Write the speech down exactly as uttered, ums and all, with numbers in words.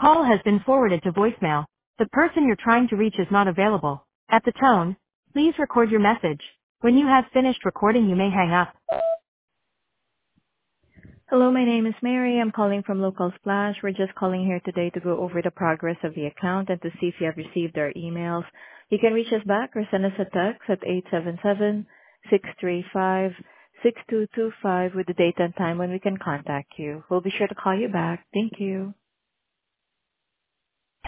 call has been forwarded to voicemail. The person you're trying to reach is not available. At the tone, please record your message. When you have finished recording, you may hang up. Hello, my name is Mary. I'm calling from Local Splash. We're just calling here today to go over the progress of the account and to see if you have received our emails. You can reach us back or send us a text at eight seven seven, six three five, six two two five with the date and time when we can contact you. We'll be sure to call you back. Thank you.